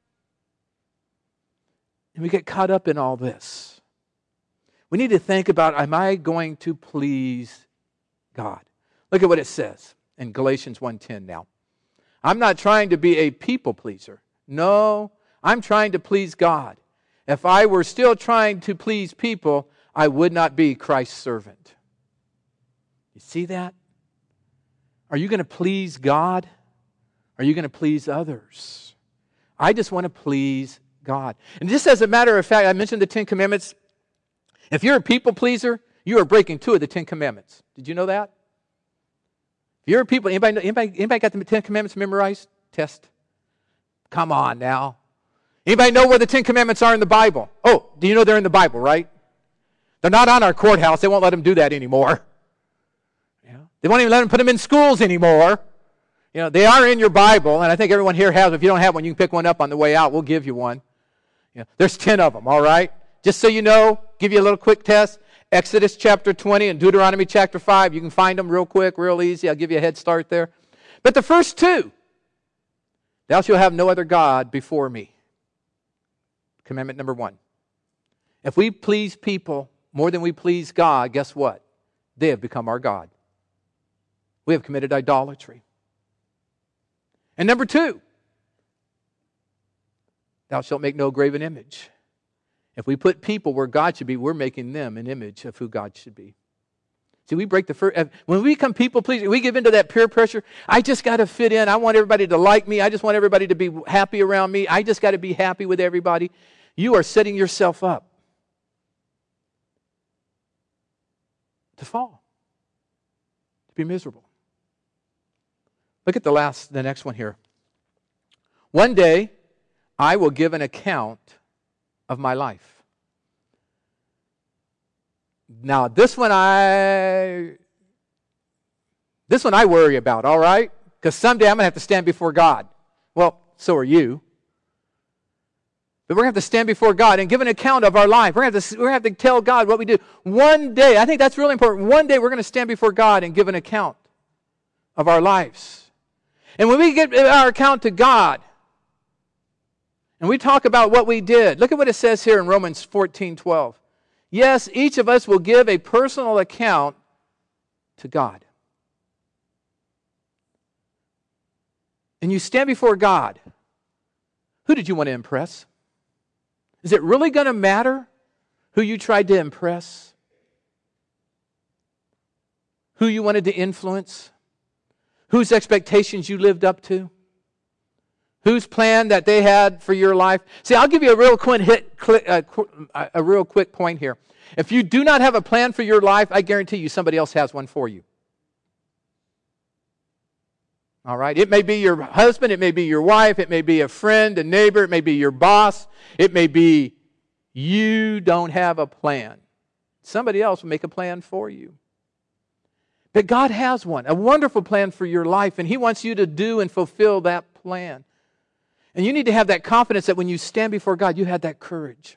And we get caught up in all this. We need to think about, am I going to please God? Look at what it says in Galatians one ten now. I'm not trying to be a people pleaser. No, I'm trying to please God. If I were still trying to please people, I would not be Christ's servant. You see that? Are you going to please God? Are you going to please others? I just want to please God. And just as a matter of fact, I mentioned the Ten Commandments. If you're a people pleaser, you are breaking two of the Ten Commandments. Did you know that? If you're a people, anybody, anybody, anybody got the Ten Commandments memorized? Test. Come on now. Anybody know where the Ten Commandments are in the Bible? Oh, do you know they're in the Bible, right? They're not on our courthouse. They won't let them do that anymore. Yeah. They won't even let them put them in schools anymore. You know, they are in your Bible, and I think everyone here has. If you don't have one, you can pick one up on the way out. We'll give you one. You know, there's ten of them, all right? Just so you know, give you a little quick test. Exodus chapter twenty and Deuteronomy chapter five. You can find them real quick, real easy. I'll give you a head start there. But the first two, thou shalt have no other God before me. Commandment number one. If we please people more than we please God, guess what? They have become our God. We have committed idolatry. And number two, thou shalt make no graven image. If we put people where God should be, we're making them an image of who God should be. See, we break the first, when we become people pleasing, we give into that peer pressure. I just got to fit in. I want everybody to like me. I just want everybody to be happy around me. I just got to be happy with everybody. You are setting yourself up to fall, to be miserable. Look at the last, the next one here. One day, I will give an account of my life. Now, this one I, this one I worry about, all right? Because someday I'm going to have to stand before God. Well, so are you. But we're going to have to stand before God and give an account of our life. We're going to have to, we're going to, have to tell God what we do. One day, I think that's really important. One day we're going to stand before God and give an account of our lives. And when we give our account to God, and we talk about what we did, look at what it says here in Romans fourteen twelve. Yes, each of us will give a personal account to God. And you stand before God. Who did you want to impress? Is it really going to matter who you tried to impress? Who you wanted to influence? Whose expectations you lived up to? Whose plan that they had for your life? See, I'll give you a real quick hit, click, uh, a real quick point here. If you do not have a plan for your life, I guarantee you somebody else has one for you. All right? It may be your husband, it may be your wife, it may be a friend, a neighbor, it may be your boss, it may be you don't have a plan. Somebody else will make a plan for you. But God has one, a wonderful plan for your life, and He wants you to do and fulfill that plan. And you need to have that confidence that when you stand before God, you have that courage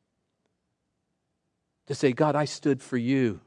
to say, God, I stood for you.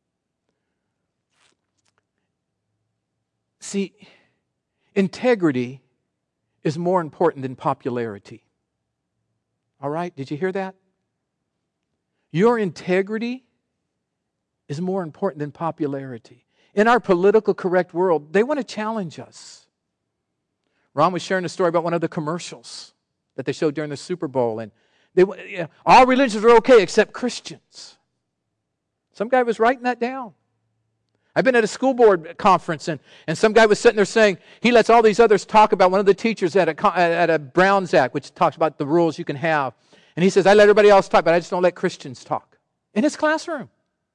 See, integrity is more important than popularity. All right? Did you hear that? Your integrity is more important than popularity. In our political correct world, they want to challenge us. Ron was sharing a story about one of the commercials that they showed during the Super Bowl, and they, you know, all religions are okay except Christians. Some guy was writing that down. I've been at a school board conference, and, and some guy was sitting there saying he lets all these others talk about one of the teachers at a, at a Browns Act, which talks about the rules you can have. And he says, I let everybody else talk, but I just don't let Christians talk. In his classroom.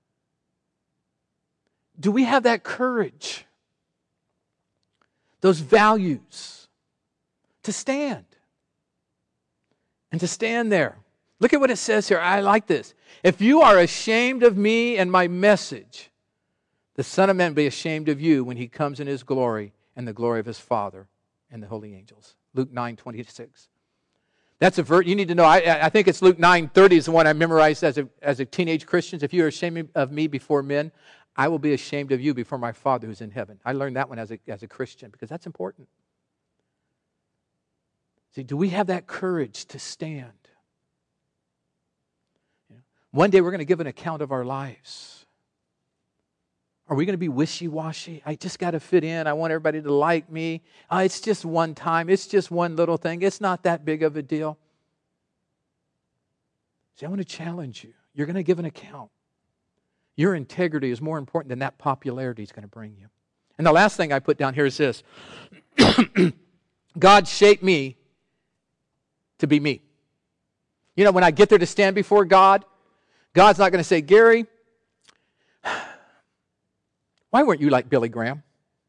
Do we have that courage? Those values to stand. And to stand there. Look at what it says here. I like this. If you are ashamed of me and my message, the Son of Man will be ashamed of you when He comes in His glory and the glory of His Father and the holy angels. Luke nine twenty-six. That's a verse you need to know. I, I think it's Luke nine thirty is the one I memorized as a, as a teenage Christian. If you are ashamed of me before men, I will be ashamed of you before my Father who's in heaven. I learned that one as a, as a Christian because that's important. See, do we have that courage to stand? You know, one day we're going to give an account of our lives. Are we going to be wishy-washy? I just got to fit in. I want everybody to like me. Uh, it's just one time. It's just one little thing. It's not that big of a deal. See, I want to challenge you. You're going to give an account. Your integrity is more important than that popularity is going to bring you. And the last thing I put down here is this. God shaped me to be me. You know, when I get there to stand before God, God's not going to say, Gary, why weren't you like Billy Graham?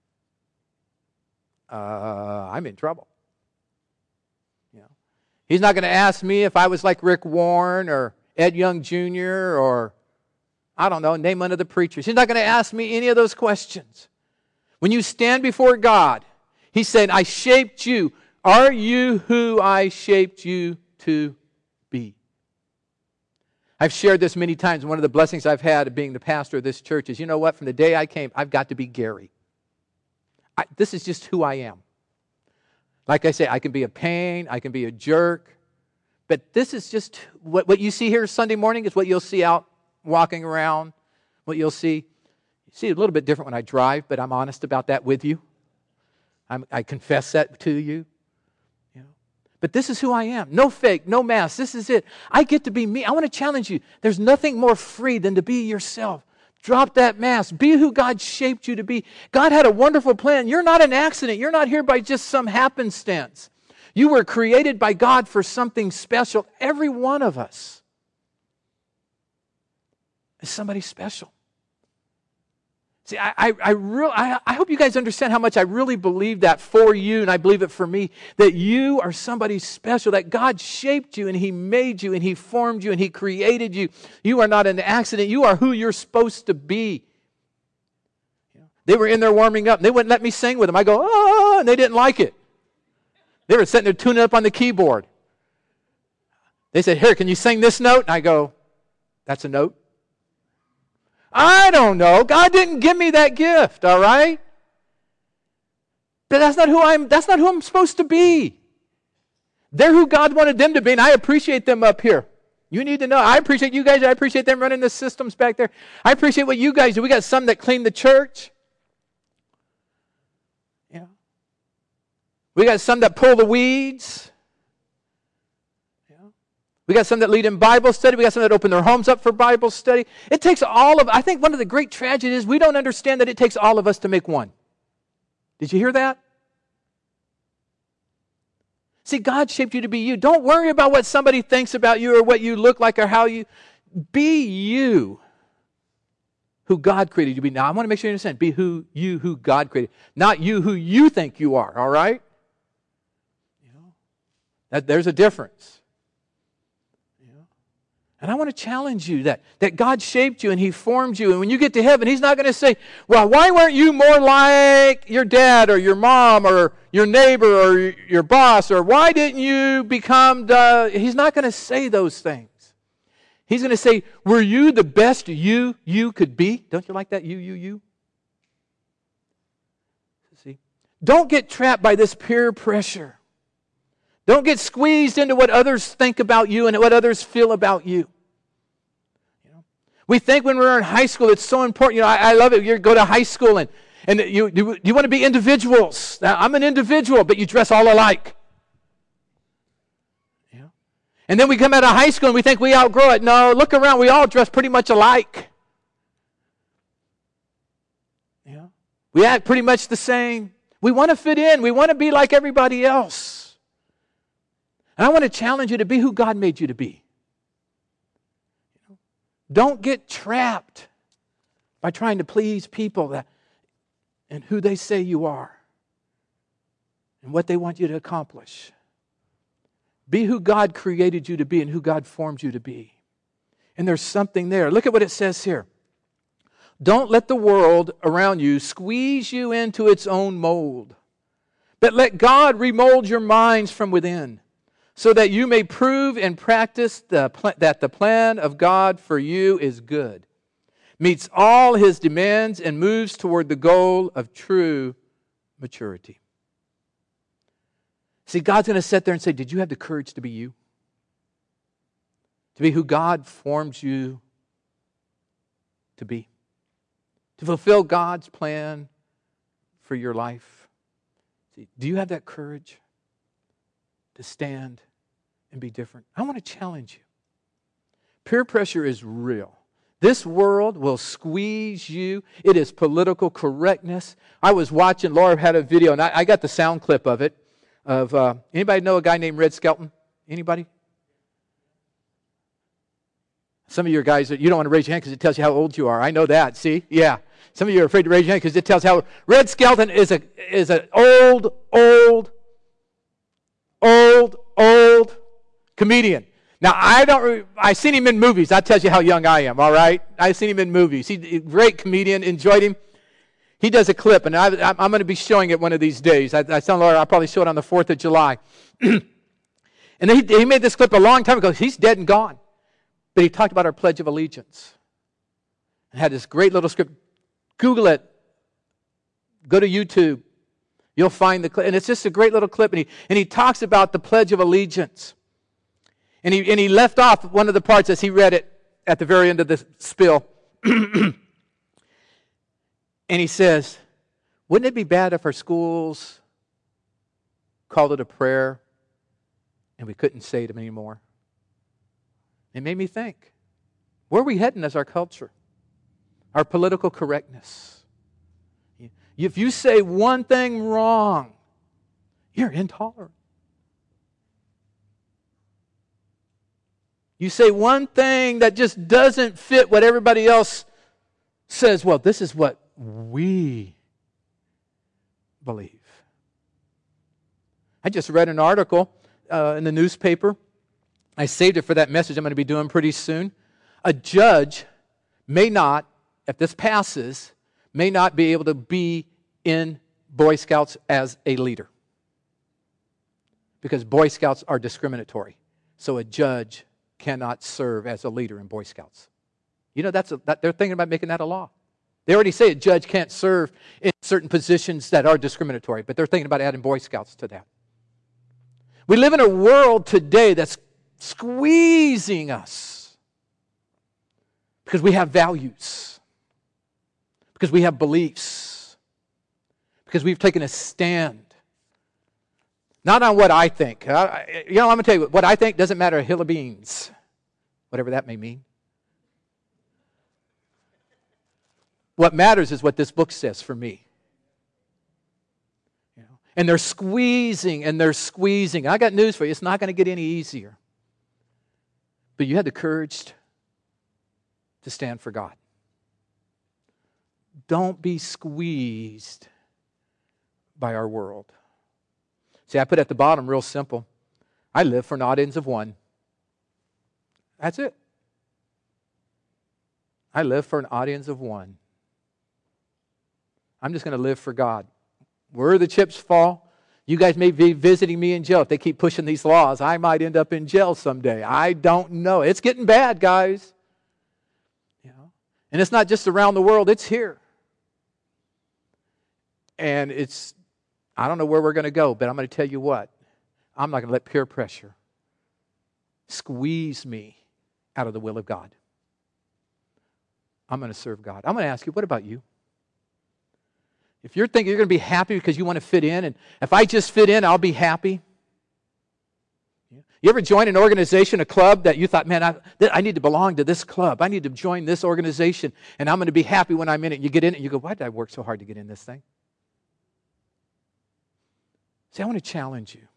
Uh, I'm in trouble. You know, He's not going to ask me if I was like Rick Warren or Ed Young Junior or, I don't know, name one of the preachers. He's not going to ask me any of those questions. When you stand before God, He's saying, I shaped you. Are you who I shaped you to be? I've shared this many times. One of the blessings I've had of being the pastor of this church is, you know what? From the day I came, I've got to be Gary. I, this is just who I am. Like I say, I can be a pain. I can be a jerk. But this is just, what, what you see here Sunday morning is what you'll see out walking around. What you'll see. You see a little bit different when I drive, but I'm honest about that with you. I'm, I confess that to you. But this is who I am. No fake, no mask. This is it. I get to be me. I want to challenge you. There's nothing more free than to be yourself. Drop that mask. Be who God shaped you to be. God had a wonderful plan. You're not an accident. You're not here by just some happenstance. You were created by God for something special. Every one of us is somebody special. See, I, I, I, real, I, I hope you guys understand how much I really believe that for you, and I believe it for me, that you are somebody special, that God shaped you, and He made you, and He formed you, and He created you. You are not an accident. You are who you're supposed to be. You know, they were in there warming up, and they wouldn't let me sing with them. I go, oh, and they didn't like it. They were sitting there tuning up on the keyboard. They said, here, can you sing this note? And I go, that's a note? I don't know. God didn't give me that gift, all right? But that's not who I'm that's not who I'm supposed to be. They're who God wanted them to be, and I appreciate them up here. You need to know. I appreciate you guys. I appreciate them running the systems back there. I appreciate what you guys do. We got some that clean the church. Yeah. We got some that pull the weeds. We got some that lead in Bible study. We got some that open their homes up for Bible study. It takes all of, I think one of the great tragedies is we don't understand that it takes all of us to make one. Did you hear that? See, God shaped you to be you. Don't worry about what somebody thinks about you or what you look like or how you... Be you who God created you to be. Now, I want to make sure you understand. Be who you who God created. Not you who you think you are, all right? You know, that there's a difference. You know? And I want to challenge you that, that God shaped you and He formed you. And when you get to heaven, He's not going to say, well, why weren't you more like your dad or your mom or your neighbor or your boss? Or why didn't you become the... He's not going to say those things. He's going to say, were you the best you, you could be? Don't you like that? You, you, you. See? Don't get trapped by this peer pressure. Don't get squeezed into what others think about you and what others feel about you. You know? We think when we're in high school, it's so important. You know, I, I love it. You go to high school and, and you, you, you want to be individuals. Now, I'm an individual, but you dress all alike. And then we come out of high school and we think we outgrow it. No, look around. We all dress pretty much alike. Yeah. We act pretty much the same. We want to fit in. We want to be like everybody else. And I want to challenge you to be who God made you to be. Don't get trapped by trying to please people that, and who they say you are and what they want you to accomplish. Be who God created you to be and who God formed you to be. And there's something there. Look at what it says here. Don't let the world around you squeeze you into its own mold, but let God remold your minds from within so that you may prove and practice the pl- that the plan of God for you is good, meets all His demands, and moves toward the goal of true maturity. See, God's going to sit there and say, did you have the courage to be you? To be who God formed you to be? To fulfill God's plan for your life? See, do you have that courage to stand and be different? I want to challenge you. Peer pressure is real. This world will squeeze you. It is political correctness. I was watching, Laura had a video, and I, I got the sound clip of it. Of uh, anybody know a guy named Red Skelton? Anybody? Some of you guys, you don't want to raise your hand because it tells you how old you are. I know that. See? Yeah. Some of you are afraid to raise your hand because it tells how Red Skelton is a is an old, old, old, old comedian. Now I don't. I've seen him in movies. That tells you how young I am. All right. I've seen him in movies. He's a great comedian. Enjoyed him. He does a clip, and I, I'm going to be showing it one of these days. I, I tell Laura I'll probably show it on the fourth of July. And he, he made this clip a long time ago. He's dead and gone. But he talked about our Pledge of Allegiance. And had this great little script. Google it. Go to YouTube. You'll find the clip. And it's just a great little clip. And he, and he talks about the Pledge of Allegiance. And he, and he left off one of the parts as he read it at the very end of the spill. And he says, wouldn't it be bad if our schools called it a prayer and we couldn't say it anymore? It made me think, where are we heading as our culture? Our political correctness. If you say one thing wrong, you're intolerant. You say one thing that just doesn't fit what everybody else says, well, this is what we believe. I just read an article uh, in the newspaper. I saved it for that message I'm going to be doing pretty soon. A judge may not, if this passes, may not be able to be in Boy Scouts as a leader. Because Boy Scouts are discriminatory. So a judge cannot serve as a leader in Boy Scouts. You know, that's a, that, they're thinking about making that a law. They already say a judge can't serve in certain positions that are discriminatory, but they're thinking about adding Boy Scouts to that. We live in a world today that's squeezing us because we have values, because we have beliefs, because we've taken a stand. Not on what I think. I, you know, I'm going to tell you, what I think doesn't matter a hill of beans, whatever that may mean. What matters is what this book says for me. You know? And they're squeezing and they're squeezing. I got news for you. It's not going to get any easier. But you had the courage to stand for God. Don't be squeezed by our world. See, I put at the bottom real simple. I live for an audience of one. That's it. I live for an audience of one. I'm just going to live for God. Where the chips fall, you guys may be visiting me in jail. If they keep pushing these laws, I might end up in jail someday. I don't know. It's getting bad, guys. You know? And it's not just around the world, it's here. And it's, I don't know where we're going to go, but I'm going to tell you what. I'm not going to let peer pressure squeeze me out of the will of God. I'm going to serve God. I'm going to ask you, what about you? If you're thinking you're going to be happy because you want to fit in, and if I just fit in, I'll be happy. You ever join an organization, a club that you thought, man, I, I need to belong to this club. I need to join this organization, and I'm going to be happy when I'm in it. You get in it, and you go, why did I work so hard to get in this thing? See, I want to challenge you.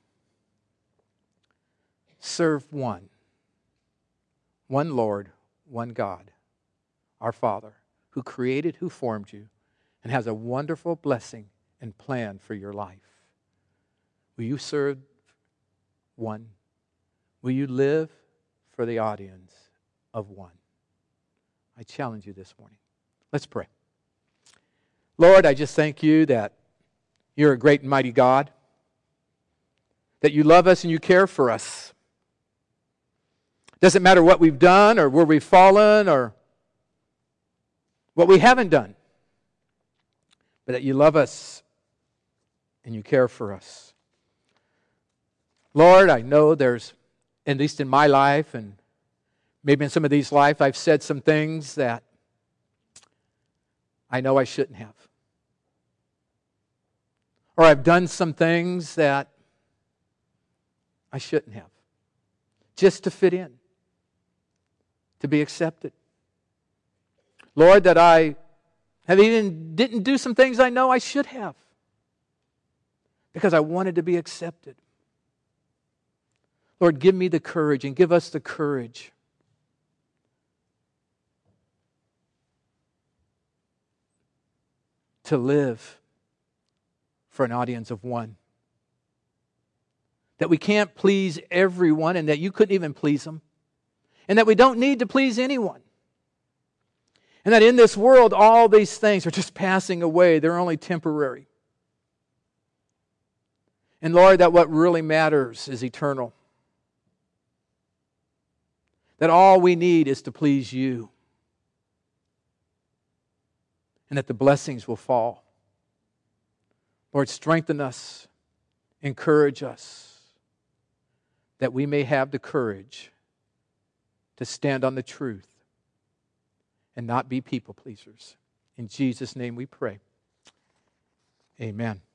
Serve one. One Lord, one God, our Father, who created, who formed you, and has a wonderful blessing and plan for your life. Will you serve one? Will you live for the audience of one? I challenge you this morning. Let's pray. Lord, I just thank you that you're a great and mighty God, that you love us and you care for us. Doesn't matter what we've done or where we've fallen or what we haven't done, but that you love us and you care for us. Lord, I know there's, at least in my life and maybe in some of these lives, I've said some things that I know I shouldn't have. Or I've done some things that I shouldn't have. Just to fit in. To be accepted. Lord, that I have even didn't do some things I know I should have. Because I wanted to be accepted. Lord, give me the courage and give us the courage to live for an audience of one. That we can't please everyone and that you couldn't even please them. And that we don't need to please anyone. And that in this world, all these things are just passing away. They're only temporary. And Lord, that what really matters is eternal. That all we need is to please you. And that the blessings will fall. Lord, strengthen us. Encourage us. That we may have the courage to stand on the truth and not be people pleasers. In Jesus' name we pray. Amen.